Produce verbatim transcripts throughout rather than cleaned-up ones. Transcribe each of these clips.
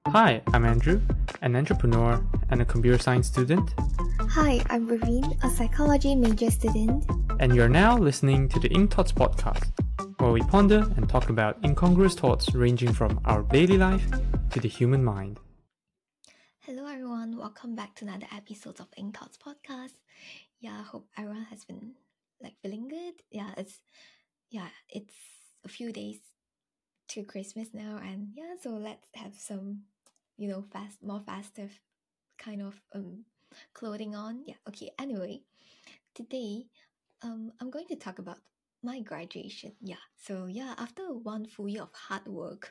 Hi, I'm Andrew, an entrepreneur and a computer science student, Hi, I'm Raveen, a psychology major student. and you're now listening to the Ink Thoughts podcast, where we ponder and talk about incongruous thoughts ranging from our daily life to the human mind. Hello everyone, welcome back to another episode of Ink Thoughts podcast. Yeah, I hope everyone has been like feeling good. Yeah, it's yeah, it's a few days to Christmas now, and yeah, so let's have some, you know, fast, more festive kind of um clothing on. Yeah, okay. Anyway, today um I'm going to talk about my graduation. Yeah, so yeah, after one full year of hard work,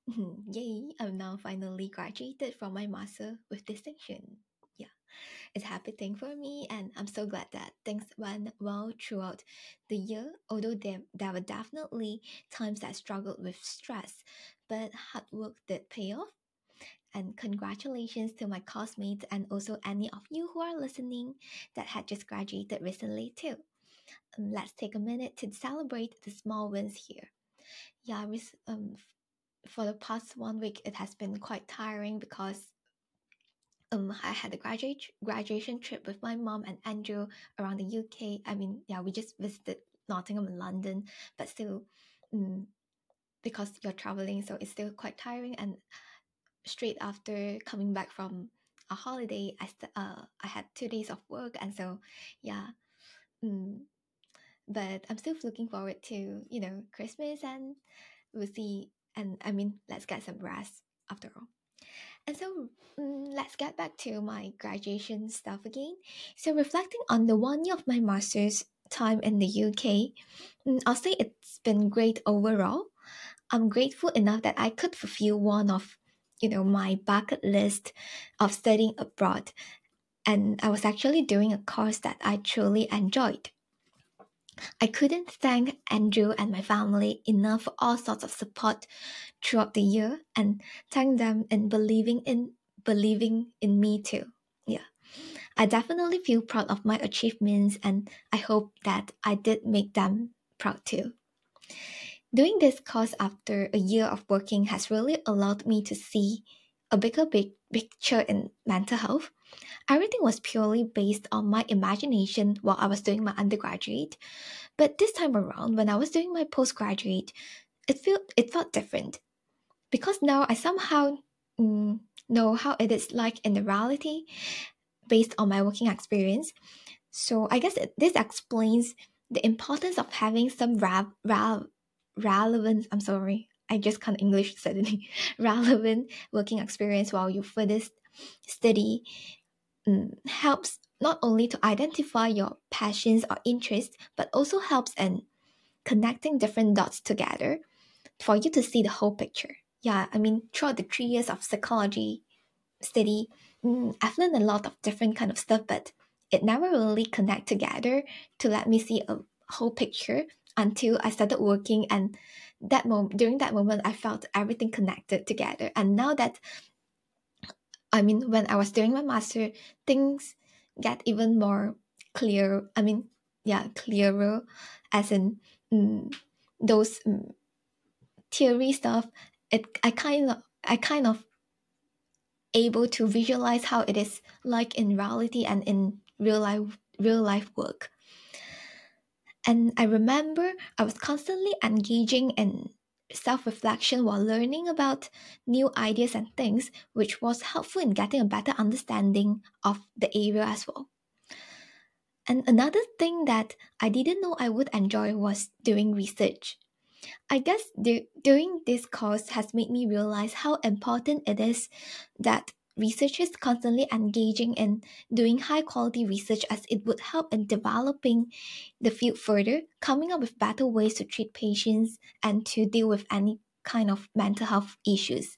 yay, I'm now finally graduated from my master with distinction. Yeah, it's a happy thing for me, and I'm so glad that things went well throughout the year. Although there, there were definitely times that I struggled with stress, but hard work did pay off. And congratulations to my classmates and also any of you who are listening that had just graduated recently too. Um, let's take a minute to celebrate the small wins here. Yeah, res- um, f- for the past one week, it has been quite tiring because um, I had a graduate graduation trip with my mom and Andrew around the U K. I mean, yeah, we just visited Nottingham and London, but still, um, because you're traveling, so it's still quite tiring. And straight after coming back from a holiday, I st- uh, I had two days of work, and so yeah, um, but I'm still looking forward to you know Christmas, and we'll see. And I mean, let's get some rest after all. And so mm, let's get back to my graduation stuff again. So reflecting on the one year of my master's time in the U K, mm, I'll say it's been great overall. I'm grateful enough that I could fulfill one of you know my bucket list of studying abroad, and I was actually doing a course that I truly enjoyed. I couldn't thank Andrew and my family enough for all sorts of support throughout the year, and thank them in believing in believing in me too. Yeah. I definitely feel proud of my achievements, and I hope that I did make them proud too. Doing this course after a year of working has really allowed me to see a bigger big picture in mental health. Everything was purely based on my imagination while I was doing my undergraduate, but this time around, when I was doing my postgraduate, it felt it felt different because now I somehow mm, know how it is like in the reality based on my working experience. So I guess it, this explains the importance of having some ra- ra- relevant. I'm sorry, I just can't English suddenly. Relevant working experience while you further study mm, helps not only to identify your passions or interests, but also helps in connecting different dots together for you to see the whole picture. Yeah, I mean, throughout the three years of psychology study, mm, I've learned a lot of different kind of stuff, but it never really connect together to let me see a whole picture until I started working. And that moment, during that moment, I felt everything connected together. And now that I mean, when I was doing my master, things get even more clear. I mean, yeah, clearer, as in mm, those mm, theory stuff. It I kind of I kind of able to visualize how it is like in reality and in real life real life work. And I remember I was constantly engaging in self-reflection while learning about new ideas and things, which was helpful in getting a better understanding of the area as well. And another thing that I didn't know I would enjoy was doing research. I guess do, doing this course has made me realize how important it is that researchers constantly engaging in doing high quality research, as it would help in developing the field further, coming up with better ways to treat patients and to deal with any kind of mental health issues.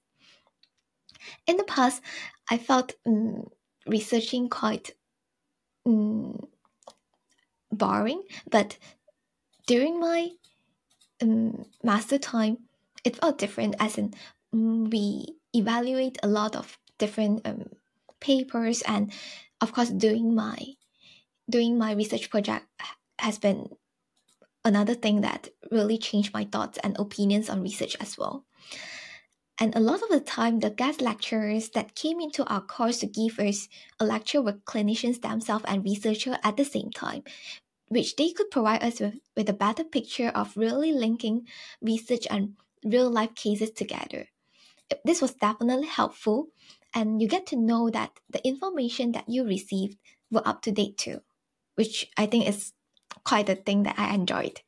In the past, I felt um, researching quite um, boring, but during my um, master time, it felt different, as in um, we evaluate a lot of different um, papers, and of course doing my doing my research project has been another thing that really changed my thoughts and opinions on research as well. And a lot of the time, the guest lecturers that came into our course to give us a lecture were clinicians themselves and researchers at the same time, which they could provide us with, with a better picture of really linking research and real life cases together. This was definitely helpful, and you get to know that the information that you received were up to date too, which I think is quite a thing that I enjoyed.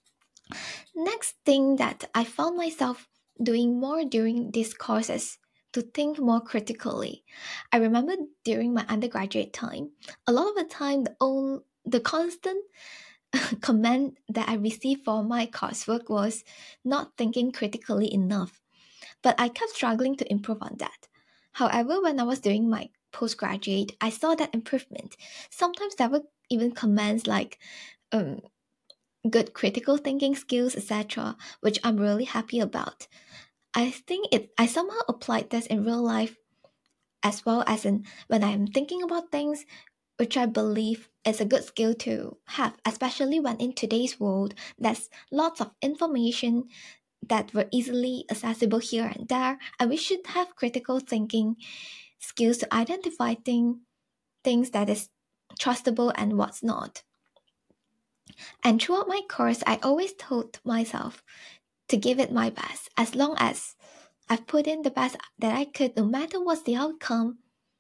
Next thing that I found myself doing more during these courses to think more critically. I remember during my undergraduate time, a lot of the time the own, the constant comment that I received for my coursework was not thinking critically enough. But I kept struggling to improve on that. However, when I was doing my postgraduate, I saw that improvement. Sometimes there were even comments like um, good critical thinking skills, et cetera, which I'm really happy about. I think it. I somehow applied this in real life as well as in when I'm thinking about things, which I believe is a good skill to have, especially when in today's world there's lots of information that were easily accessible here and there, and we should have critical thinking skills to identify thing, things that is trustable and what's not. And throughout my course, I always told myself to give it my best. As long as I've put in the best that I could, no matter what's the outcome,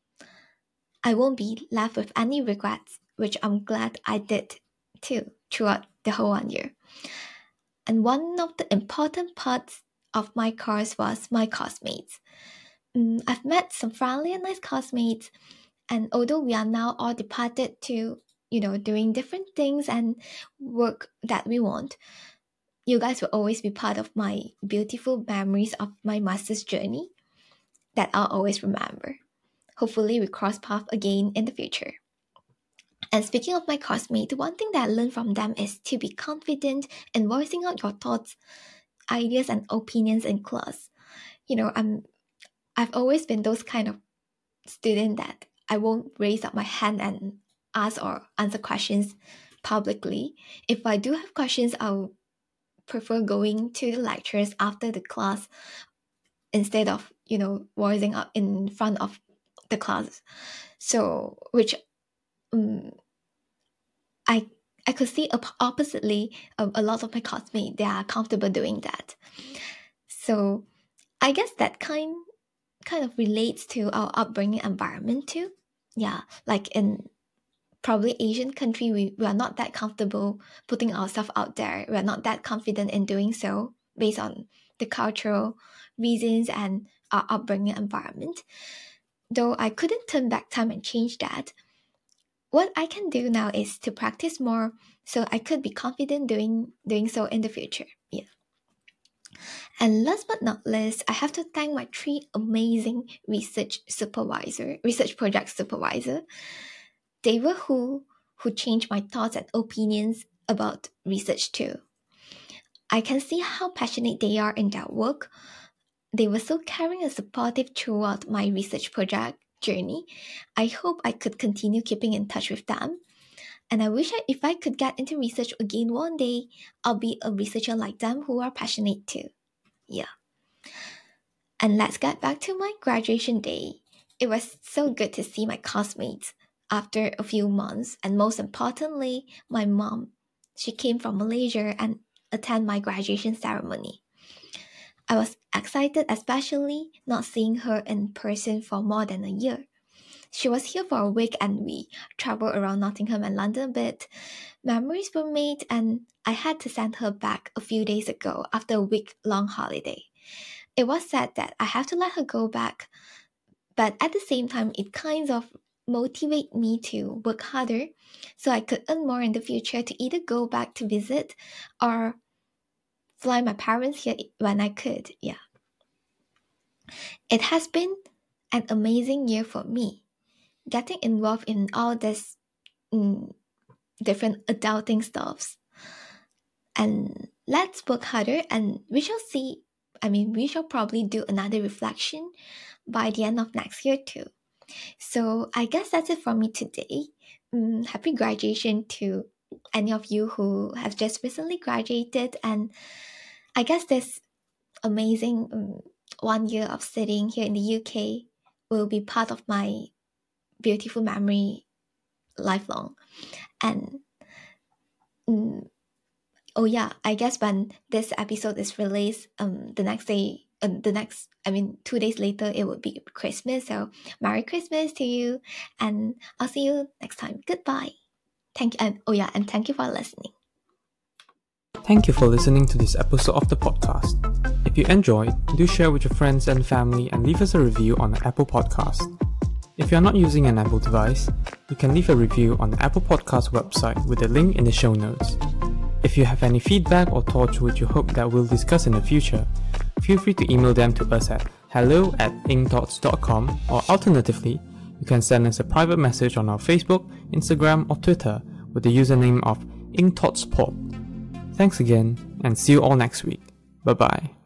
I won't be left with any regrets, which I'm glad I did too throughout the whole one year. And one of the important parts of my course was my classmates. Mm, I've met some friendly and nice classmates, and although we are now all departed to, you know, doing different things and work that we want, you guys will always be part of my beautiful memories of my master's journey that I'll always remember. Hopefully we cross paths again in the future. And speaking of my classmates, one thing that I learned from them is to be confident in voicing out your thoughts, ideas, and opinions in class. You know, I'm I've always been those kind of student that I won't raise up my hand and ask or answer questions publicly. If I do have questions, I'll prefer going to the lectures after the class instead of, you know, voicing up in front of the class. So, which um, I I could see op- oppositely um, a lot of my classmates, they are comfortable doing that. So I guess that kind kind of relates to our upbringing environment too. Yeah, like in probably Asian country, we, we are not that comfortable putting ourselves out there. We are not that confident in doing so based on the cultural reasons and our upbringing environment. Though I couldn't turn back time and change that, what I can do now is to practice more so I could be confident doing doing so in the future. Yeah. And last but not least, I have to thank my three amazing research supervisor, research project supervisor. They were who who changed my thoughts and opinions about research too. I can see how passionate they are in their work. They were so caring and supportive throughout my research project journey. I hope I could continue keeping in touch with them. And I wish I, if I could get into research again one day, I'll be a researcher like them who are passionate too. Yeah. And let's get back to my graduation day. It was so good to see my classmates after a few months, and most importantly, my mom. She came from Malaysia and attend my graduation ceremony. I was excited, especially not seeing her in person for more than a year. She was here for a week and we traveled around Nottingham and London a bit. Memories were made and I had to send her back a few days ago after a week-long holiday. It was sad that I have to let her go back, but at the same time, it kind of motivated me to work harder so I could earn more in the future to either go back to visit or fly my parents here when I could. Yeah. It has been an amazing year for me. Getting involved in all this mm, different adulting stuffs. And let's work harder and we shall see. I mean, we shall probably do another reflection by the end of next year too. So I guess that's it for me today. Mm, happy graduation to any of you who have just recently graduated, and I guess this amazing um, one year of sitting here in the U K will be part of my beautiful memory lifelong. And mm, oh yeah, I guess when this episode is released, um, the next day, uh, the next, I mean, two days later, it would be Christmas. So Merry Christmas to you, and I'll see you next time. Goodbye. Thank you, and oh yeah, and thank you for listening. Thank you for listening to this episode of the podcast. If you enjoyed, do share with your friends and family and leave us a review on the Apple Podcast. If you are not using an Apple device, you can leave a review on the Apple Podcast website with a link in the show notes. If you have any feedback or thoughts which you hope that we'll discuss in the future, feel free to email them to us at hello at inkthoughts dot com, or alternatively, you can send us a private message on our Facebook, Instagram or Twitter with the username of inkthougtspod. Thanks again, and see you all next week. Bye bye.